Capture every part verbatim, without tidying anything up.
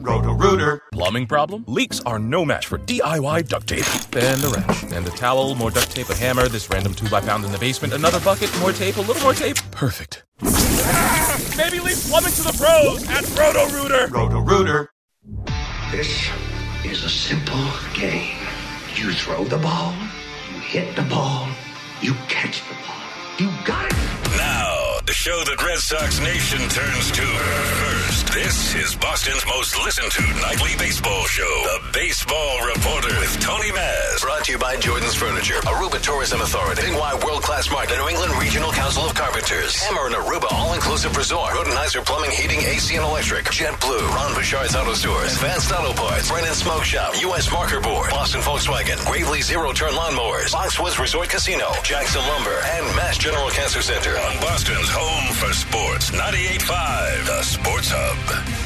Roto-Rooter. Plumbing problem? Leaks are no match for D I Y duct tape. And a wrench. And a towel, more duct tape, a hammer, this random tube I found in the basement, another bucket, more tape, a little more tape. Perfect. Maybe leave plumbing to the pros at Roto-Rooter. Roto-Rooter. This is a simple game. You throw the ball, you hit the ball, you catch the ball. You got it! Now, the show that Red Sox Nation turns to first. This is Boston's most listened to nightly baseball show, The Baseball Reporter with Tony Maz. Brought to you by Jordan's Furniture, Aruba Tourism Authority, Big Y World Class Market, the New England Regional Council of Carpenters, Hammer and Aruba All-Inclusive Resort, Rodenizer Plumbing, Heating, A C and Electric, JetBlue, Ron Bouchard's Auto Stores, Advanced Auto Parts, Brennan Smoke Shop, U S Marker Board, Boston Volkswagen, Gravely Zero Turn Lawnmowers, Foxwoods Resort Casino, Jackson Lumber, and Mass General Cancer Center. On Boston's home for sports, ninety-eight point five, the Sports Hub.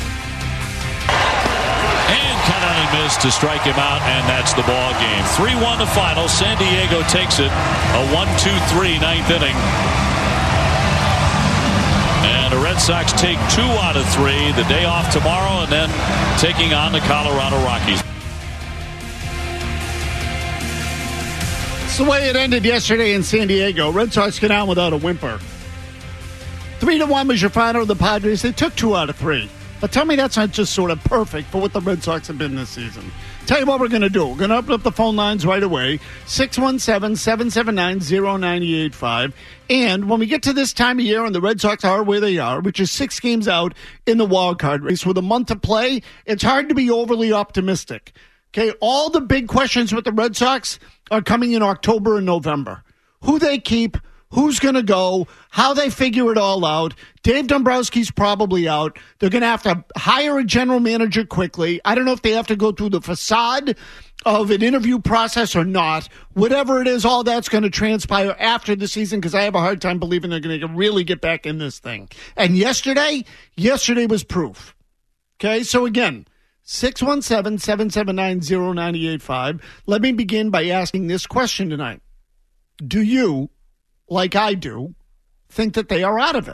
And Cannon missed to strike him out, and that's the ball game. three one the final. San Diego takes it. A one two three ninth inning. And the Red Sox take two out of three. The day off tomorrow, and then taking on the Colorado Rockies. It's the way it ended yesterday in San Diego. Red Sox get out without a whimper. Three to one was your final of the Padres. They took two out of three. But tell me that's not just sort of perfect for what the Red Sox have been this season. Tell you what we're going to do. We're going to open up the phone lines right away. six one seven, seven seven nine, zero nine eight five. And when we get to this time of year and the Red Sox are where they are, which is six games out in the wild card race with a month to play, it's hard to be overly optimistic. Okay, all the big questions with the Red Sox are coming in October and November. Who they keep, who's going to go, how they figure it all out. Dave Dombrowski's probably out. They're going to have to hire a general manager quickly. I don't know if they have to go through the facade of an interview process or not. Whatever it is, all that's going to transpire after the season because I have a hard time believing they're going to really get back in this thing. And yesterday, yesterday was proof. Okay, so again, six one seven, seven seven nine, zero nine eight five. Let me begin by asking this question tonight. Do you, like I do, think that they are out of it?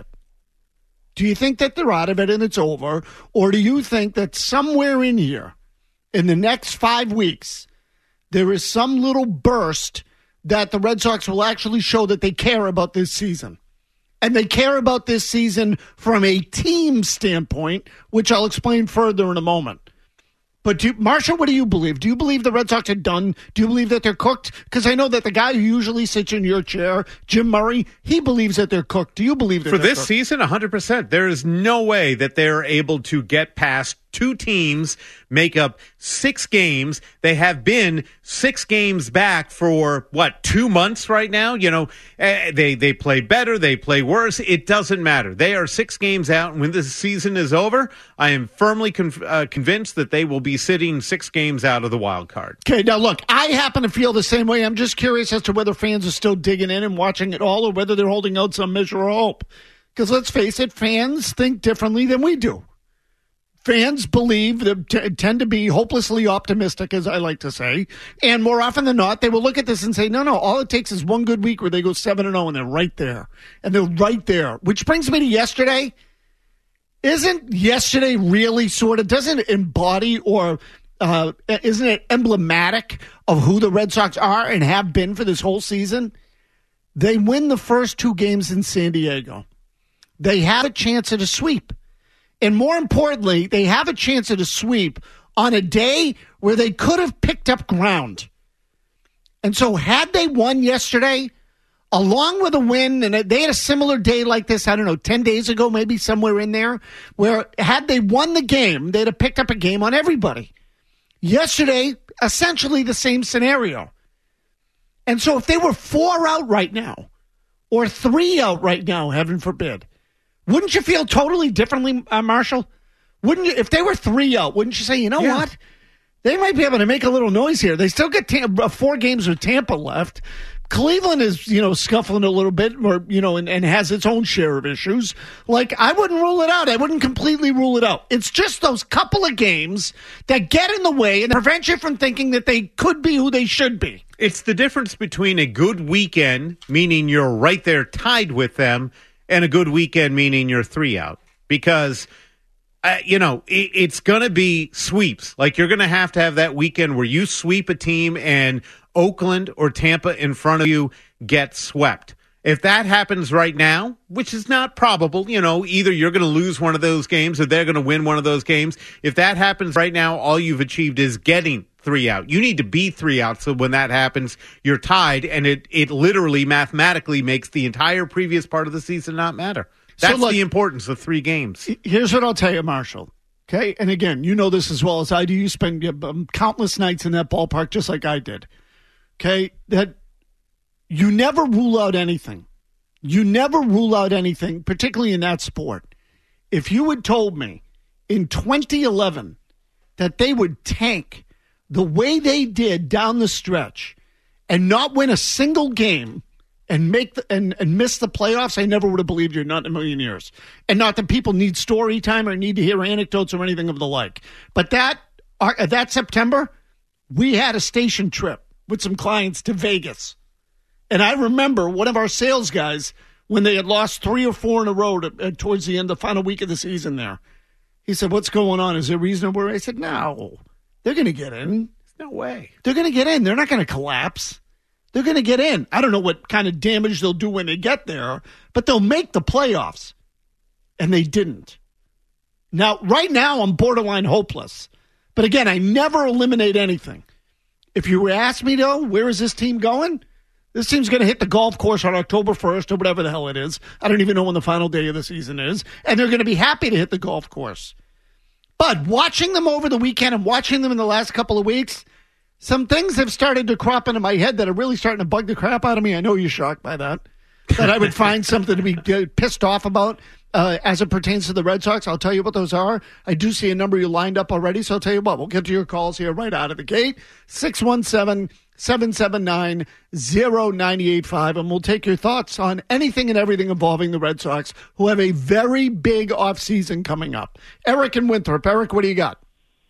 Do you think that they're out of it and it's over? Or do you think that somewhere in here, in the next five weeks, there is some little burst that the Red Sox will actually show that they care about this season? And they care about this season from a team standpoint, which I'll explain further in a moment. But do, Marshall, what do you believe? Do you believe the Red Sox are done? Do you believe that they're cooked? Because I know that the guy who usually sits in your chair, Jim Murray, he believes that they're cooked. Do you believe that For they're this cooked? season, one hundred percent. There is no way that they're able to get past two teams, make up six games. They have been six games back for, what, two months right now? You know, uh, they, they play better, they play worse. It doesn't matter. They are six games out, and when this season is over, I am firmly con- uh, convinced that they will be sitting six games out of the wild card. Okay, now look, I happen to feel the same way. I'm just curious as to whether fans are still digging in and watching it all or whether they're holding out some measure of hope. Because let's face it, fans think differently than we do. Fans believe, they t- tend to be hopelessly optimistic, as I like to say. And more often than not, they will look at this and say, no, no, all it takes is one good week where they go seven and oh and they're right there. And they're right there. Which brings me to yesterday. Isn't yesterday really sort of, doesn't it embody or uh, isn't it emblematic of who the Red Sox are and have been for this whole season? They win the first two games in San Diego. They have a chance at a sweep. And more importantly, they have a chance at a sweep on a day where they could have picked up ground. And so had they won yesterday, along with a win, and they had a similar day like this, I don't know, ten days ago, maybe somewhere in there, where had they won the game, they'd have picked up a game on everybody. Yesterday, essentially the same scenario. And so if they were four out right now, or three out right now, heaven forbid, wouldn't you feel totally differently, uh, Marshall? Wouldn't you? If they were three out, wouldn't you say, you know yeah. what? They might be able to make a little noise here. They still get Tam- four games with Tampa left. Cleveland is, you know, scuffling a little bit, or you know, and, and has its own share of issues. Like, I wouldn't rule it out. I wouldn't completely rule it out. It's just those couple of games that get in the way and prevent you from thinking that they could be who they should be. It's the difference between a good weekend, meaning you're right there tied with them, and a good weekend, meaning you're three out. Because uh, you know, it, it's going to be sweeps. Like, you're going to have to have that weekend where you sweep a team and Oakland or Tampa in front of you get swept. If that happens right now, which is not probable, you know, either you're going to lose one of those games or they're going to win one of those games. If that happens right now, all you've achieved is getting three out. You need to be three out, so when that happens, you're tied, and it, it literally mathematically makes the entire previous part of the season not matter. That's so look, the importance of three games. Here's what I'll tell you, Marshall. Okay, and again, you know this as well as I do. You spend um, countless nights in that ballpark just like I did. Okay, that you never rule out anything. You never rule out anything, particularly in that sport. If you had told me in twenty eleven that they would tank the way they did down the stretch and not win a single game and make the, and, and miss the playoffs, I never would have believed you, not in a million years. And not that people need story time or need to hear anecdotes or anything of the like. But that uh, that September, we had a station trip with some clients to Vegas. And I remember one of our sales guys, when they had lost three or four in a row to, uh, towards the end, the final week of the season there, he said, what's going on? Is there reason to worry? I said, no, they're going to get in. No way. They're going to get in. They're not going to collapse. They're going to get in. I don't know what kind of damage they'll do when they get there, but they'll make the playoffs. And they didn't. Now, right now, I'm borderline hopeless. But again, I never eliminate anything. If you ask me, though, where is this team going? This team's going to hit the golf course on October first or whatever the hell it is. I don't even know when the final day of the season is. And they're going to be happy to hit the golf course. But watching them over the weekend and watching them in the last couple of weeks, some things have started to crop into my head that are really starting to bug the crap out of me. I know you're shocked by that. That I would find something to be pissed off about uh, as it pertains to the Red Sox. I'll tell you what those are. I do see a number you lined up already, so I'll tell you what. We'll get to your calls here right out of the gate. six one seven, seven seven nine, zero nine eight five, and we'll take your thoughts on anything and everything involving the Red Sox, who have a very big offseason coming up. Eric and Winthrop. Eric, what do you got?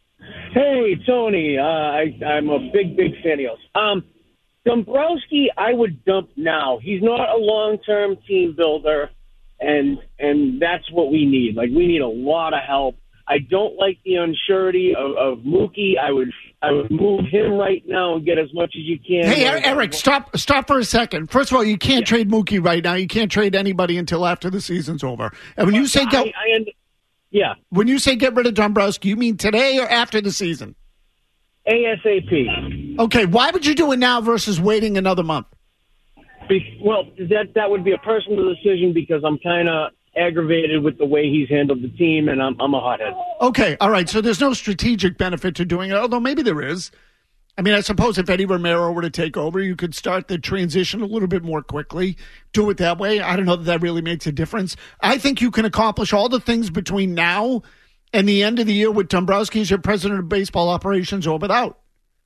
Hey, Tony. Uh, I, I'm a big, big fan of yours. Um, Dombrowski, I would dump now. He's not a long-term team builder, and and that's what we need. Like, we need a lot of help. I don't like the unsurety of, of Mookie. I would I would move him right now and get as much as you can. Hey, Eric, stop stop for a second. First of all, you can't yeah. trade Mookie right now. You can't trade anybody until after the season's over. And when you say go, I, I end, yeah, when you say get rid of Dombrowski, you mean today or after the season? ASAP. Okay, why would you do it now versus waiting another month? Be, well, that that would be a personal decision because I'm kind of aggravated with the way he's handled the team, and I'm I'm a hothead. Okay, all right. So there's no strategic benefit to doing it, although maybe there is. I mean, I suppose if Eddie Romero were to take over, you could start the transition a little bit more quickly. Do it that way. I don't know that that really makes a difference. I think you can accomplish all the things between now and the end of the year with Dombrowski as your president of baseball operations or without.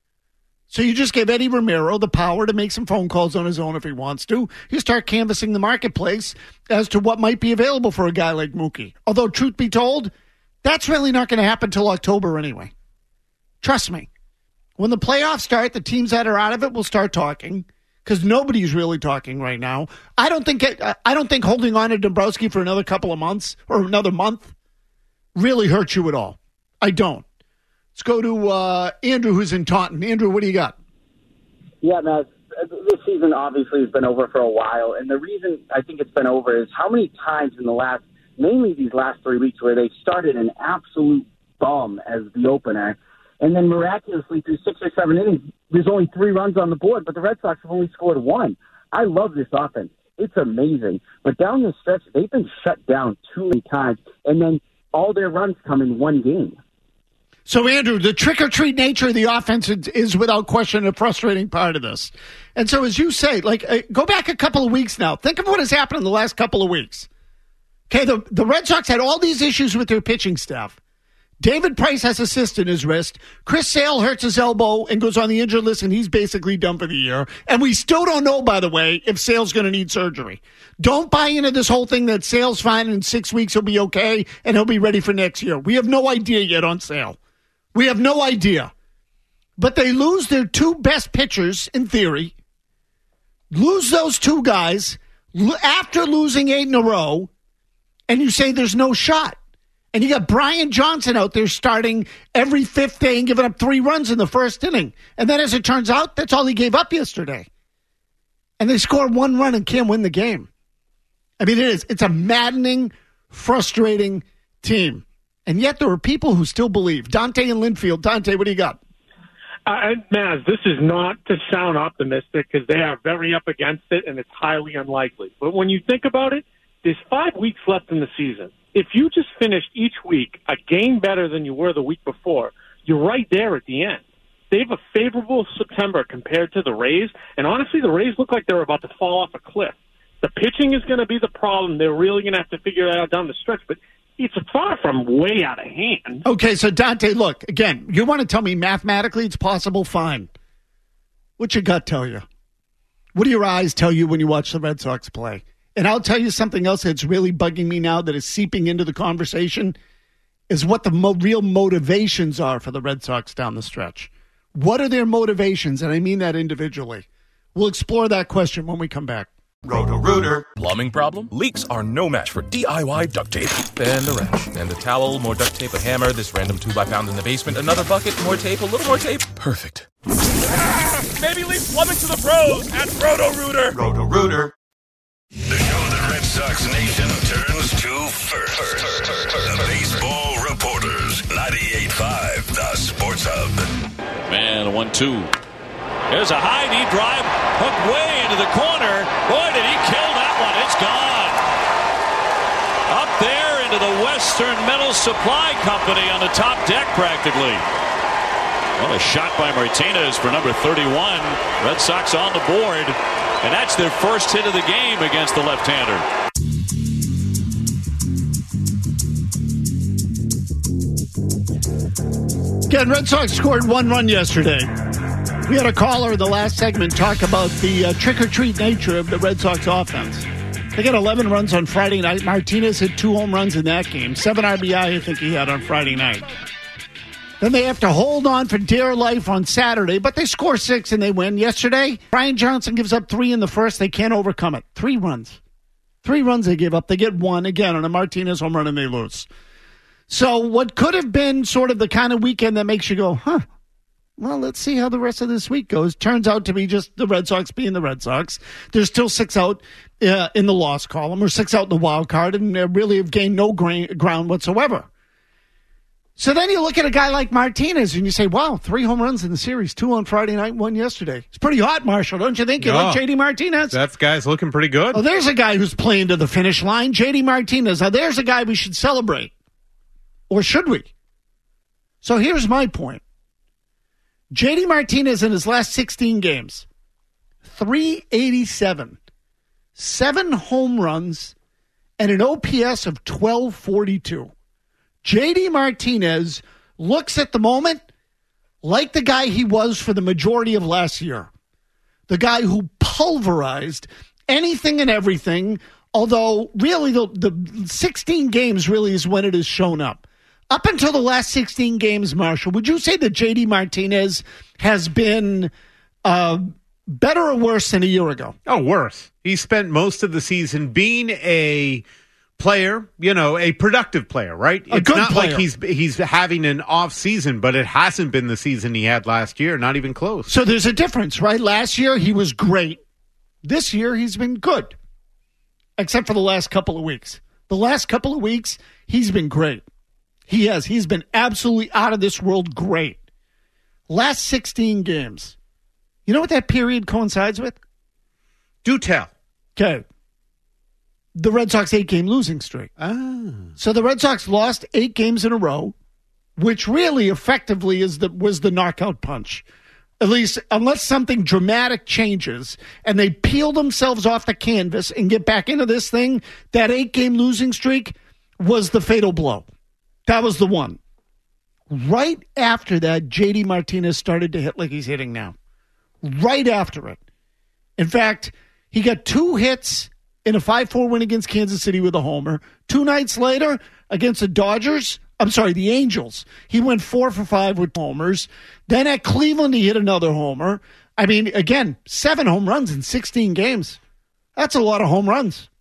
So you just give Eddie Romero the power to make some phone calls on his own if he wants to. You start canvassing the marketplace as to what might be available for a guy like Mookie. Although, truth be told, that's really not going to happen till October anyway. Trust me. When the playoffs start, the teams that are out of it will start talking because nobody's really talking right now. I don't think it, I don't think holding on to Dombrowski for another couple of months or another month really hurts you at all. I don't. Let's go to uh, Andrew, who's in Taunton. Andrew, what do you got? Yeah, man, this season obviously has been over for a while, and the reason I think it's been over is how many times in the last, mainly these last three weeks, where they started an absolute bum as the opener, and then miraculously through six or seven innings, there's only three runs on the board, but the Red Sox have only scored one. I love this offense. It's amazing. But down the stretch, they've been shut down too many times, and then all their runs come in one game. So, Andrew, the trick-or-treat nature of the offense is without question a frustrating part of this. And so, as you say, like, uh, go back a couple of weeks now. Think of what has happened in the last couple of weeks. Okay, the, the Red Sox had all these issues with their pitching staff. David Price has a cyst in his wrist. Chris Sale hurts his elbow and goes on the injured list, and he's basically done for the year. And we still don't know, by the way, if Sale's going to need surgery. Don't buy into this whole thing that Sale's fine and in six weeks he'll be okay and he'll be ready for next year. We have no idea yet on Sale. We have no idea. But they lose their two best pitchers, in theory. Lose those two guys after losing eight in a row, and you say there's no shot. And you got Brian Johnson out there starting every fifth day and giving up three runs in the first inning. And then as it turns out, that's all he gave up yesterday. And they score one run and can't win the game. I mean, it is. It's a maddening, frustrating team. And yet there are people who still believe. Dante and Linfield. Dante, what do you got? Uh, Maz, this is not to sound optimistic because they are very up against it and it's highly unlikely. But when you think about it, there's five weeks left in the season. If you just finished each week a game better than you were the week before, you're right there at the end. They have a favorable September compared to the Rays, and honestly, the Rays look like they're about to fall off a cliff. The pitching is going to be the problem. They're really going to have to figure it out down the stretch, but it's far from way out of hand. Okay, so Dante, look, again, you want to tell me mathematically it's possible? Fine. What's your gut tell you? What do your eyes tell you when you watch the Red Sox play? And I'll tell you something else that's really bugging me now that is seeping into the conversation is what the mo- real motivations are for the Red Sox down the stretch. What are their motivations? And I mean that individually. We'll explore that question when we come back. Roto-Rooter. Plumbing problem? Leaks are no match for D I Y duct tape and a wrench. And a towel, more duct tape, a hammer, this random two by pound in the basement, another bucket, more tape, a little more tape. Perfect. Maybe leave plumbing to the pros at Roto-Rooter. Roto-Rooter. The show that Red Sox Nation turns to first. The Baseball Reporters, ninety-eight point five, The Sports Hub. Man, one two. There's a high knee drive, hooked way into the corner. Boy, did he kill that one. It's gone. Up there into the Western Metal Supply Company on the top deck practically. What a shot by Martinez for number thirty-one. Red Sox on the board. And that's their first hit of the game against the left-hander. Again, Red Sox scored one run yesterday. We had a caller in the last segment talk about the uh, trick-or-treat nature of the Red Sox offense. They got eleven runs on Friday night. Martinez hit two home runs in that game. Seven R B I, I think he had on Friday night. Then they have to hold on for dear life on Saturday, but they score six and they win. Yesterday, Brian Johnson gives up three in the first. They can't overcome it. Three runs. Three runs they give up. They get one again on a Martinez home run and they lose. So what could have been sort of the kind of weekend that makes you go, huh, well, let's see how the rest of this week goes. Turns out to be just the Red Sox being the Red Sox. There's still six out uh, in the loss column or six out in the wild card and they really have gained no gra- ground whatsoever. So then you look at a guy like Martinez and you say, wow, three home runs in the series, two on Friday night, one yesterday. It's pretty hot, Marshall, don't you think? You no, like J D Martinez? That guy's looking pretty good. Oh, there's a guy who's playing to the finish line, J D Martinez. Now, there's a guy we should celebrate. Or should we? So here's my point. J D Martinez in his last sixteen games, three eighty-seven, seven home runs, and an O P S of twelve forty-two. J D Martinez looks at the moment like the guy he was for the majority of last year. The guy who pulverized anything and everything, although really the, the sixteen games really is when it has shown up. Up until the last sixteen games, Marshall, would you say that J D Martinez has been uh, better or worse than a year ago? Oh, worse. He spent most of the season being a player, you know, a productive player, right? A it's good not player. like he's he's having an off season, but it hasn't been the season he had last year, not even close. So there's a difference, right? Last year he was great. This year he's been good, except for the last couple of weeks. The last couple of weeks he's been great. He has. He's been absolutely out of this world great. Last sixteen games. You know what that period coincides with? Do tell. Okay. The Red Sox eight-game losing streak. Ah. So the Red Sox lost eight games in a row, which really effectively is the was the knockout punch. At least, unless something dramatic changes and they peel themselves off the canvas and get back into this thing, that eight-game losing streak was the fatal blow. That was the one. Right after that, J D Martinez started to hit like he's hitting now. Right after it. In fact, he got two hits in a five four win against Kansas City with a homer. Two nights later, against the Dodgers, I'm sorry, the Angels, he went four for five with homers. Then at Cleveland, he hit another homer. I mean, again, seven home runs in sixteen games. That's a lot of home runs.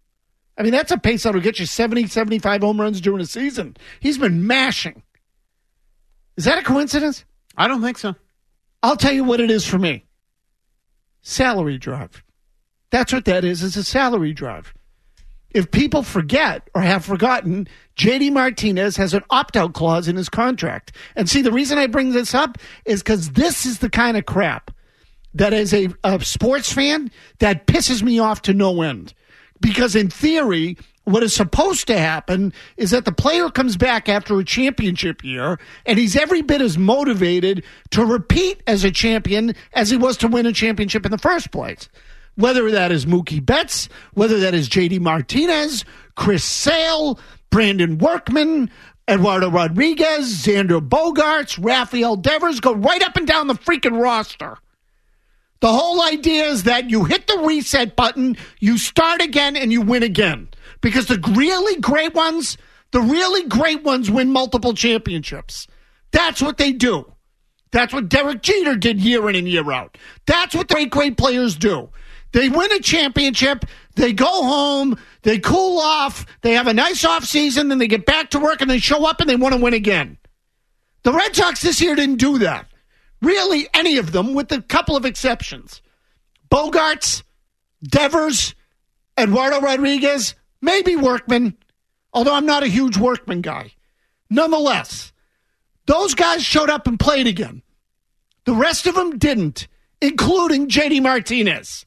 I mean, that's a pace that'll get you seventy, seventy-five home runs during a season. He's been mashing. Is that a coincidence? I don't think so. I'll tell you what it is for me. Salary drive. That's what that is. It's a salary drive. If people forget or have forgotten, J D Martinez has an opt-out clause in his contract. And see, the reason I bring this up is because this is the kind of crap that as a, a sports fan, that pisses me off to no end. Because in theory, what is supposed to happen is that the player comes back after a championship year and he's every bit as motivated to repeat as a champion as he was to win a championship in the first place. Whether that is Mookie Betts, whether that is J D Martinez, Chris Sale, Brandon Workman, Eduardo Rodriguez, Xander Bogaerts, Rafael Devers, go right up and down the freaking roster. The whole idea is that you hit the reset button, you start again, and you win again. Because the really great ones, the really great ones win multiple championships. That's what they do. That's what Derek Jeter did year in and year out. That's what the great, great players do. They win a championship, they go home, they cool off, they have a nice off season, then they get back to work and they show up and they want to win again. The Red Sox this year didn't do that. Really, any of them, with a couple of exceptions. Bogaerts, Devers, Eduardo Rodriguez, maybe Workman, although I'm not a huge Workman guy. Nonetheless, those guys showed up and played again. The rest of them didn't, including J D Martinez.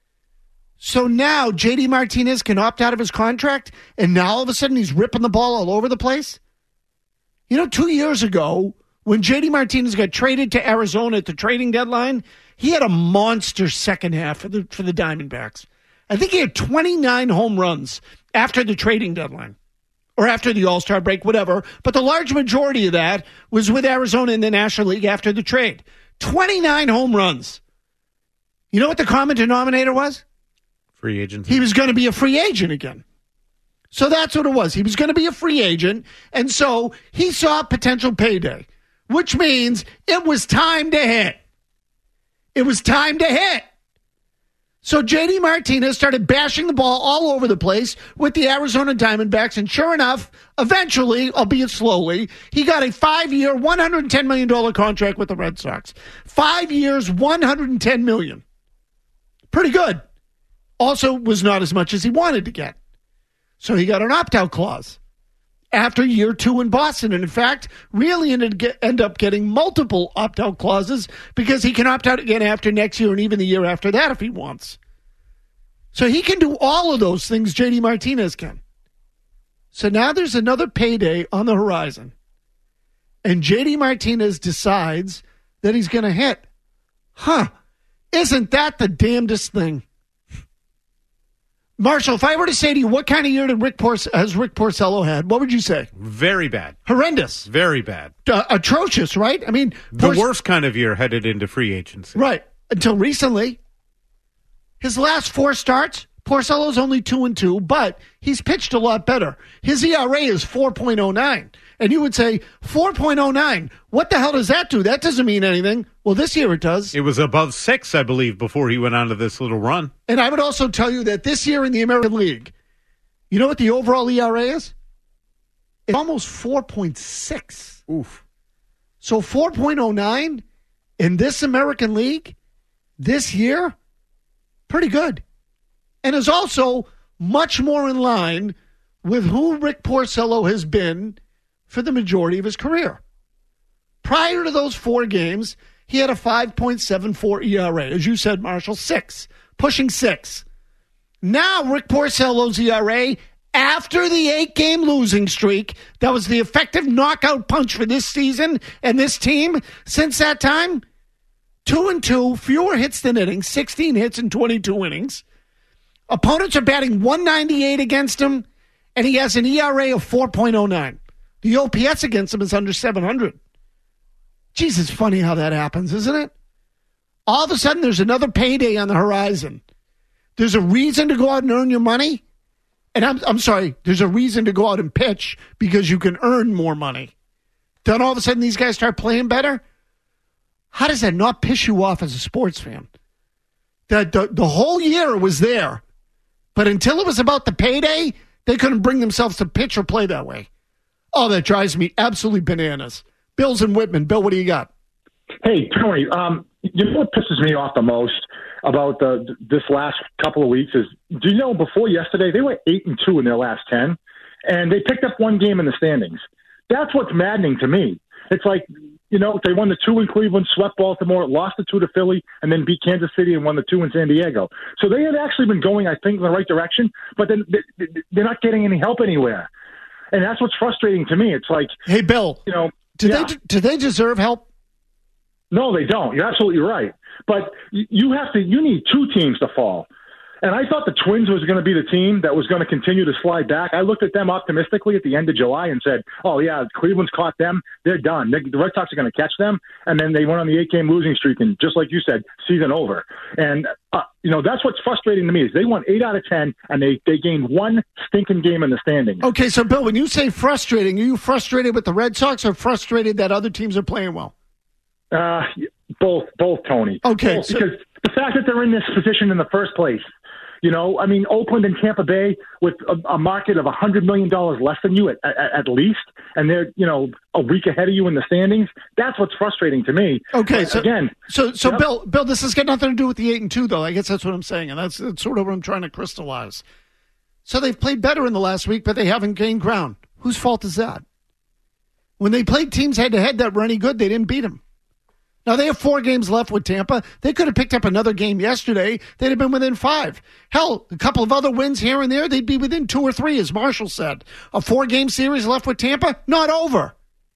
So now J D Martinez can opt out of his contract, and now all of a sudden he's ripping the ball all over the place? You know, two years ago, when J D Martinez got traded to Arizona at the trading deadline, he had a monster second half for the for the Diamondbacks. I think he had twenty-nine home runs after the trading deadline, or after the All-Star break, whatever. But the large majority of that was with Arizona in the National League after the trade. twenty-nine home runs. You know what the common denominator was? Free agent. He was going to be a free agent again. So that's what it was. He was going to be a free agent, and so he saw potential payday, which means it was time to hit. It was time to hit. So J D Martinez started bashing the ball all over the place with the Arizona Diamondbacks, and sure enough, eventually, albeit slowly, he got a five-year, one hundred ten million dollars contract with the Red Sox. Five years, one hundred ten million dollars. Pretty good. Also was not as much as he wanted to get. So he got an opt-out clause after year two in Boston. And in fact, really ended get, end up getting multiple opt-out clauses because he can opt out again after next year and even the year after that if he wants. So he can do all of those things J D Martinez can. So now there's another payday on the horizon. And J D Martinez decides that he's going to hit. Huh. Isn't that the damnedest thing? Marshall, if I were to say to you, what kind of year did Rick Porce- has Rick Porcello had? What would you say? Very bad. Horrendous. Very bad. Uh, atrocious, right? I mean, the Porce- worst kind of year headed into free agency. Right. Until recently. His last four starts, Porcello's only two and two, but he's pitched a lot better. His E R A is four point oh nine. And you would say, four point oh nine, what the hell does that do? That doesn't mean anything. Well, this year it does. It was above six, I believe, before he went on to this little run. And I would also tell you that this year in the American League, you know what the overall E R A is? It's almost four point six. Oof. So four point oh nine in this American League this year, pretty good. And is also much more in line with who Rick Porcello has been for the majority of his career. Prior to those four games, he had a five point seven four E R A. As you said, Marshall, six. Pushing six. Now, Rick Porcello's E R A, after the eight-game losing streak, that was the effective knockout punch for this season and this team, since that time, two and two, fewer hits than innings, sixteen hits in twenty-two innings. Opponents are batting one ninety-eight against him, and he has an E R A of four point oh nine. The O P S against him is under seven hundred. Jeez, it's funny how that happens, isn't it? All of a sudden, there's another payday on the horizon. There's a reason to go out and earn your money. And I'm, I'm sorry, there's a reason to go out and pitch because you can earn more money. Then all of a sudden, these guys start playing better. How does that not piss you off as a sports fan? That the, the whole year was there. But until it was about the payday, they couldn't bring themselves to pitch or play that way. Oh, that drives me absolutely bananas. Bills and Whitman. Bill, what do you got? Hey, Tony, um, you know what pisses me off the most about the, this last couple of weeks is, do you know, before yesterday, they were eight and two in their last ten, and they picked up one game in the standings. That's what's maddening to me. It's like, you know, they won the two in Cleveland, swept Baltimore, lost the two to Philly, and then beat Kansas City and won the two in San Diego. So they had actually been going, I think, in the right direction, but then they're not getting any help anywhere. And that's what's frustrating to me. It's like, hey, Bill, you know, do yeah. they do they deserve help? No, they don't. You're absolutely right. But you have to. You need two teams to fall. And I thought the Twins was going to be the team that was going to continue to slide back. I looked at them optimistically at the end of July and said, oh, yeah, Cleveland's caught them. They're done. They, the Red Sox are going to catch them. And then they went on the eight-game losing streak, and just like you said, season over. And, uh, you know, that's what's frustrating to me is they won eight out of ten, and they, they gained one stinking game in the standings. Okay, so, Bill, when you say frustrating, are you frustrated with the Red Sox or frustrated that other teams are playing well? Uh, both, both, Tony. Okay. Both, so- because the fact that they're in this position in the first place, you know, I mean, Oakland and Tampa Bay with a, a market of one hundred million dollars less than you at, at, at least, and they're, you know, a week ahead of you in the standings. That's what's frustrating to me. Okay, but so again, so so yep. Bill, Bill, this has got nothing to do with the eight and two, though. I guess that's what I'm saying, and that's, that's sort of what I'm trying to crystallize. So they've played better in the last week, but they haven't gained ground. Whose fault is that? When they played teams head to head that were any good, they didn't beat them. Now, they have four games left with Tampa. They could have picked up another game yesterday. They'd have been within five. Hell, a couple of other wins here and there, they'd be within two or three, as Marshall said. A four-game series left with Tampa, not over.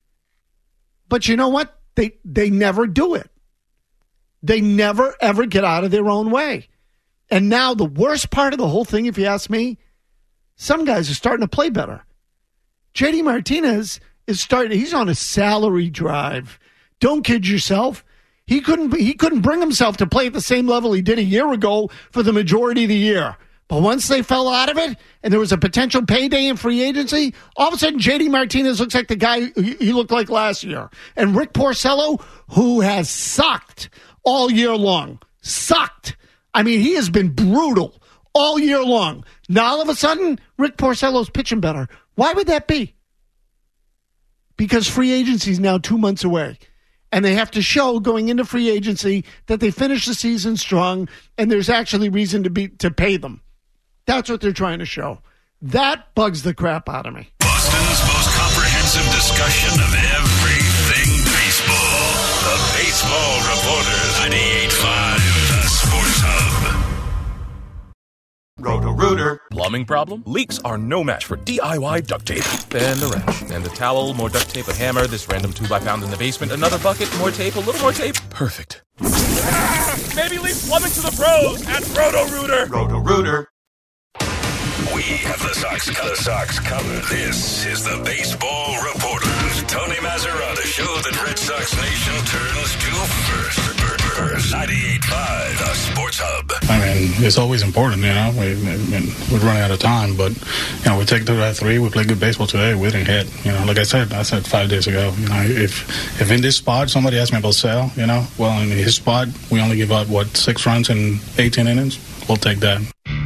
But you know what? They they never do it. They never, ever get out of their own way. And now the worst part of the whole thing, if you ask me, some guys are starting to play better. J D Martinez is starting, he's on a salary drive. Don't kid yourself. He couldn't he couldn't bring himself to play at the same level he did a year ago for the majority of the year. But once they fell out of it and there was a potential payday in free agency, all of a sudden J D Martinez looks like the guy he looked like last year. And Rick Porcello, who has sucked all year long, sucked. I mean, he has been brutal all year long. Now all of a sudden, Rick Porcello's pitching better. Why would that be? Because free agency is now two months away. And they have to show going into free agency that they finished the season strong and there's actually reason to be to pay them. That's what they're trying to show. That bugs the crap out of me. Boston's most comprehensive discussion of everything baseball. The Baseball Reporters, ninety-eight point five, The Sports Hub. Roto-Rooter. Plumbing problem? Leaks are no match for D I Y duct tape. And the wrench. And the towel, more duct tape, a hammer, this random tube I found in the basement, another bucket, more tape, a little more tape. Perfect. Maybe leave plumbing to the pros at Roto-Rooter. Roto-Rooter. We have the Sox, the Sox covered. This is the Baseball Reporters. Tony Mazzara, the show that Red Sox Nation turns to first. First. ninety-eight point five, The Sports Hub. I mean, it's always important, you know. We, we're running out of time, but, you know, we take to that three. We play good baseball today. We didn't hit. You know, like I said, I said five days ago, you know, if if in this spot, somebody asked me about Sale, you know, well, in his spot, we only give up, what, six runs in eighteen innings? We'll take that.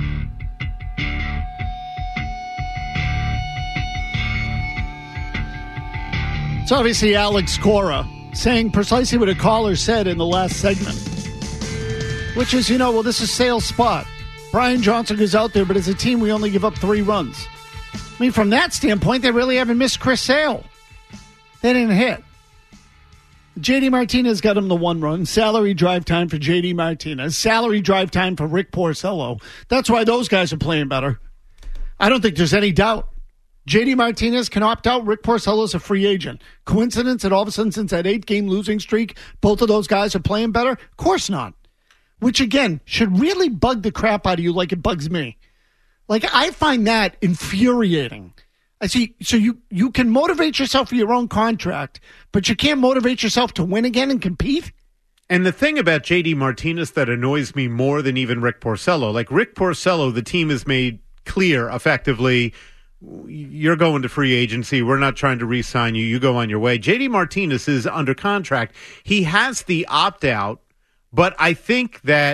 It's obviously Alex Cora saying precisely what a caller said in the last segment, which is, you know, well, this is Sale's spot. Brian Johnson goes out there, but as a team, we only give up three runs. I mean, from that standpoint, they really haven't missed Chris Sale. They didn't hit. J D Martinez got him the one run. Salary drive time for J D Martinez. Salary drive time for Rick Porcello. That's why those guys are playing better. I don't think there's any doubt. J D Martinez can opt out. Rick Porcello's a free agent. Coincidence that all of a sudden, since that eight-game losing streak, both of those guys are playing better? Of course not. Which, again, should really bug the crap out of you like it bugs me. Like, I find that infuriating. I see. So you, you can motivate yourself for your own contract, but you can't motivate yourself to win again and compete? And the thing about J D Martinez that annoys me more than even Rick Porcello, like Rick Porcello, the team has made clear effectively, you're going to free agency. We're not trying to re-sign you. You go on your way. J D Martinez is under contract. He has the opt-out, but I think that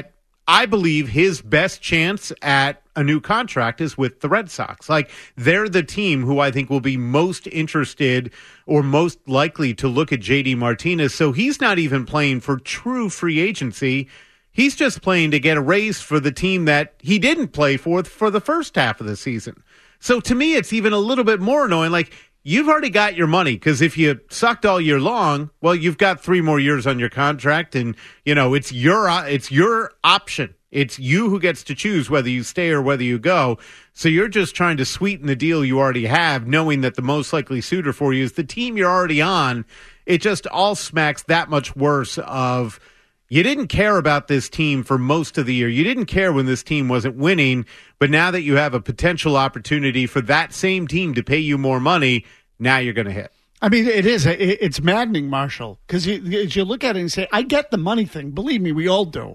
I believe his best chance at a new contract is with the Red Sox. Like, they're the team who I think will be most interested or most likely to look at J D Martinez. So he's not even playing for true free agency. He's just playing to get a raise for the team that he didn't play for for the first half of the season. So to me, it's even a little bit more annoying. Like, you've already got your money, because if you sucked all year long, well, you've got three more years on your contract, and, you know, it's your it's your option. It's you who gets to choose whether you stay or whether you go. So you're just trying to sweeten the deal you already have, knowing that the most likely suitor for you is the team you're already on. It just all smacks that much worse of, you didn't care about this team for most of the year. You didn't care when this team wasn't winning, but now that you have a potential opportunity for that same team to pay you more money, now you're going to hit. I mean, it is. It's maddening, Marshall, because you, as you look at it and say, I get the money thing. Believe me, we all do.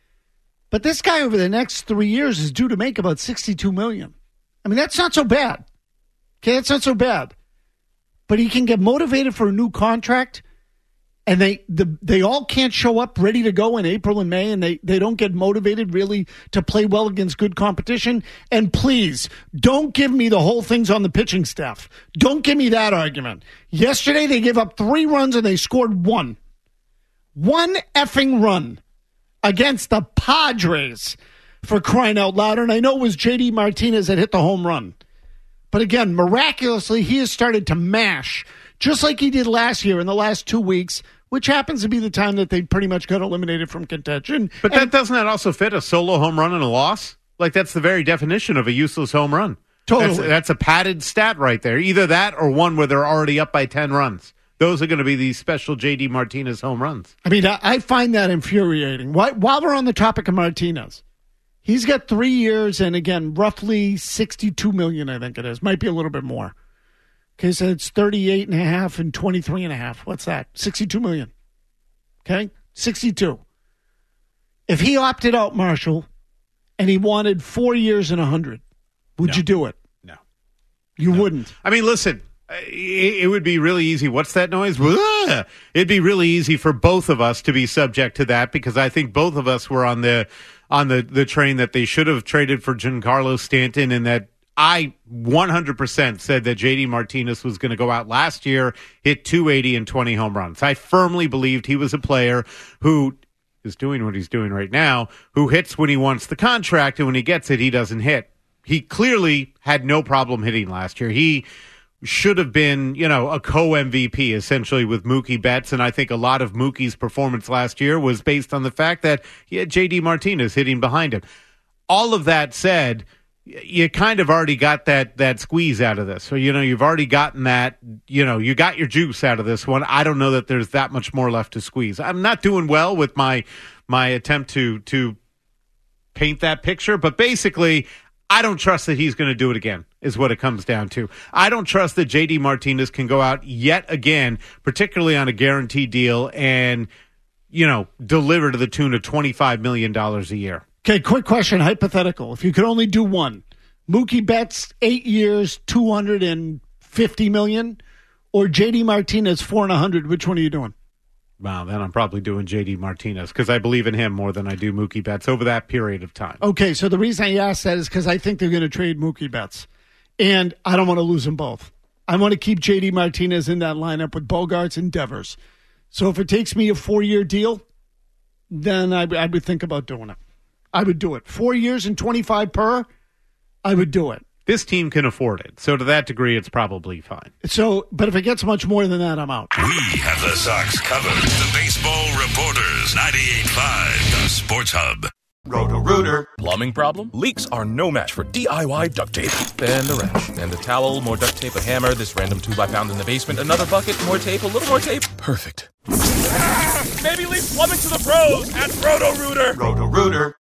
But this guy over the next three years is due to make about sixty-two million dollars. I mean, that's not so bad. Okay, that's not so bad. But he can get motivated for a new contract, and they the, they all can't show up ready to go in April and May, and they, they don't get motivated really to play well against good competition. And please, don't give me the whole thing's on the pitching staff. Don't give me that argument. Yesterday, they gave up three runs, and they scored one. One effing run against the Padres, for crying out loud. And I know it was J D Martinez that hit the home run. But again, miraculously, he has started to mash, just like he did last year in the last two weeks, which happens to be the time that they pretty much got eliminated from contention. But and, that doesn't that also fit a solo home run and a loss? Like, that's the very definition of a useless home run. Totally. That's, that's a padded stat right there. Either that or one where they're already up by ten runs. Those are going to be these special J D Martinez home runs. I mean, I, I find that infuriating. While, while we're on the topic of Martinez, he's got three years and, again, roughly sixty-two million dollars, I think it is. Might be a little bit more. Okay, so it's thirty-eight and a half and twenty-three and a half. What's that? sixty-two million dollars. Okay, sixty-two. If he opted out, Marshall, and he wanted four years and one hundred, would no. you do it? No. You no. wouldn't. I mean, listen. It would be really easy. What's that noise? It'd be really easy for both of us to be subject to that, because I think both of us were on the on the, the train that they should have traded for Giancarlo Stanton, and that I one hundred percent said that J D Martinez was going to go out last year, hit two eighty and twenty home runs. I firmly believed he was a player who is doing what he's doing right now, who hits when he wants the contract, and when he gets it, he doesn't hit. He clearly had no problem hitting last year. He should have been, you know, a co-M V P essentially with Mookie Betts, and I think a lot of Mookie's performance last year was based on the fact that he had J D Martinez hitting behind him. All of that said, you kind of already got that that squeeze out of this. So, you know, you've already gotten that, you know, you got your juice out of this one. I don't know that there's that much more left to squeeze. I'm not doing well with my my attempt to to paint that picture, but basically, I don't trust that he's going to do it again, is what it comes down to. I don't trust that J D Martinez can go out yet again, particularly on a guaranteed deal, and, you know, deliver to the tune of twenty-five million dollars a year. Okay, quick question, hypothetical. If you could only do one, Mookie Betts, eight years, two hundred fifty million dollars, or J D Martinez, four and one hundred, which one are you doing? Wow, then I'm probably doing J D Martinez, because I believe in him more than I do Mookie Betts over that period of time. Okay, so the reason I asked that is because I think they're going to trade Mookie Betts, and I don't want to lose them both. I want to keep J D Martinez in that lineup with Bogarts and Devers. So if it takes me a four-year deal, then I, I would think about doing it. I would do it. Four years and twenty-five per, I would do it. This team can afford it. So to that degree, it's probably fine. So, but if it gets much more than that, I'm out. We have the Sox covered. The Baseball Reporters, ninety-eight point five, the Sports Hub. Roto-Rooter. Plumbing problem? Leaks are no match for D I Y duct tape. And the wrench. And a towel, more duct tape, a hammer, this random tube I found in the basement, another bucket, more tape, a little more tape. Perfect. Maybe leave plumbing to the pros at Roto-Rooter. Roto-Rooter.